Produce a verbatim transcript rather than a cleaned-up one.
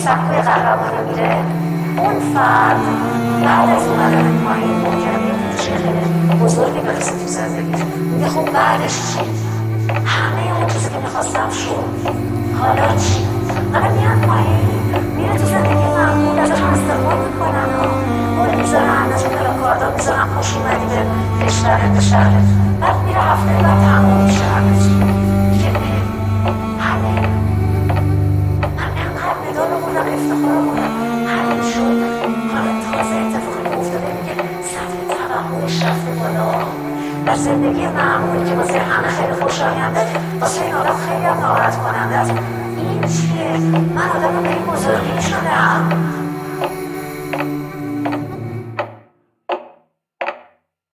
سکوی قهرمانی میره، اون فرد بعد از اومدن پایین ممکنه یه فروشی خیلی بزرگی برسه تو زندگیش. میگه خب بعدش چی؟ همه اون چیزی که میخواستم شد، حالا چی؟ حالا میاد پایین، میره تو زندگی معمول، ازش استقبال میکنن و گل میذارن، ازش پلاکاردا میذارن خوش اومدی به کشورت، به شهرت. بعد میره هفته بعد تموم میشه همه چی. میگه همه من انقدر مدال بودم، افتخار بودم، همین شد. حالا تازه اتفاقی که افتاده میگه سطح توقعش رفته بالا. در زندگی معمولی که واسه همه خیلی خوشاینده، واسه این آدم خیلی هم ناراحت کننده است. این چیه؟ من آدم به این بزرگی شدم.